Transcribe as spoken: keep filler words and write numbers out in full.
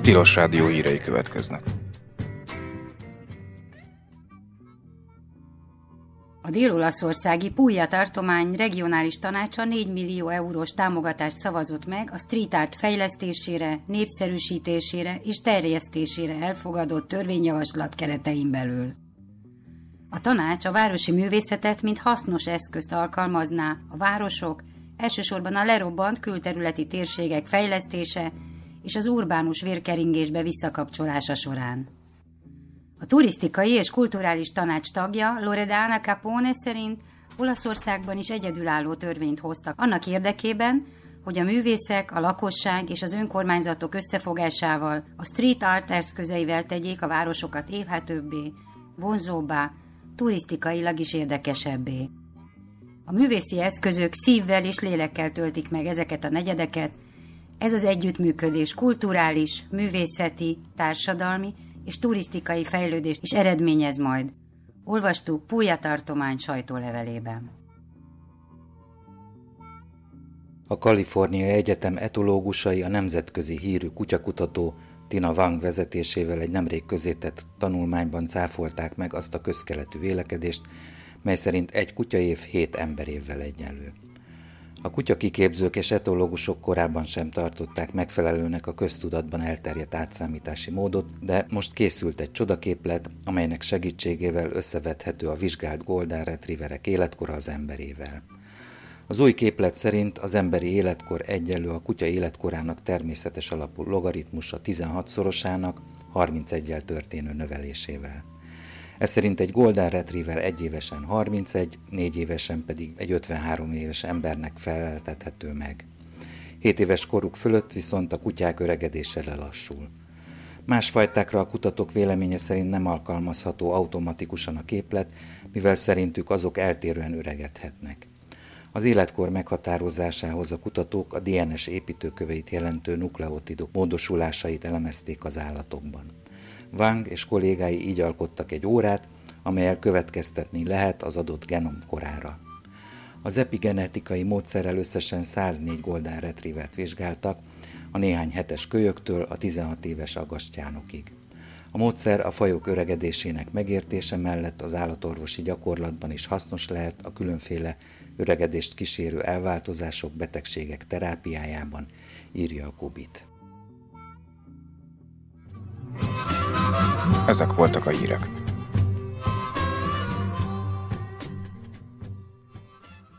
Tilos Rádió hírei következnek. A dél-olaszországi Puglia tartomány regionális tanácsa négy millió eurós támogatást szavazott meg a street art fejlesztésére, népszerűsítésére és terjesztésére elfogadott törvényjavaslat keretein belül. A tanács a városi művészetet mint hasznos eszközt alkalmazná a városok, elsősorban a lerobbant külterületi térségek fejlesztése és az urbánus vérkeringésbe visszakapcsolása során. A turisztikai és kulturális tanács tagja Loredana Capone szerint Olaszországban is egyedülálló törvényt hoztak annak érdekében, hogy a művészek, a lakosság és az önkormányzatok összefogásával, a street art eszközeivel tegyék a városokat élhetőbbé, vonzóbbá, turisztikailag is érdekesebbé. A művészi eszközök szívvel és lélekkel töltik meg ezeket a negyedeket, ez az együttműködés kulturális, művészeti, társadalmi és turisztikai fejlődést is eredményez majd. Olvastuk Puglia tartomány sajtólevelében. A Kaliforniai Egyetem etológusai a nemzetközi hírű kutyakutató Tina Wang vezetésével egy nemrég közzétett tanulmányban cáfolták meg azt a közkeletű vélekedést, mely szerint egy kutyaév hét emberévvel egyenlő. A kutyakiképzők és etológusok korábban sem tartották megfelelőnek a köztudatban elterjedt átszámítási módot, de most készült egy csodaképlet, amelynek segítségével összevethető a vizsgált golden retrieverek életkora az emberével. Az új képlet szerint az emberi életkor egyenlő a kutya életkorának természetes alapú logaritmusa tizenhatszorosának, harminceggyel történő növelésével. Ez szerint egy golden retriever egy évesen harmincegy, négy évesen pedig egy ötvenhárom éves embernek feleltethető meg. hét éves koruk fölött viszont a kutyák öregedése lelassul. Más fajtákra a kutatók véleménye szerint nem alkalmazható automatikusan a képlet, mivel szerintük azok eltérően öregedhetnek. Az életkor meghatározásához a kutatók a dé en es építőköveit jelentő nukleotidok módosulásait elemezték az állatokban. Wang és kollégái így alkottak egy órát, amellyel következtetni lehet az adott genom korára. Az epigenetikai módszerrel összesen száznégy golden retrievert vizsgáltak, a néhány hetes kölyöktől a tizenhat éves agasztyánokig. A módszer a fajok öregedésének megértése mellett az állatorvosi gyakorlatban is hasznos lehet a különféle öregedést kísérő elváltozások, betegségek terápiájában, írja a Kubit. Ezek voltak a hírek.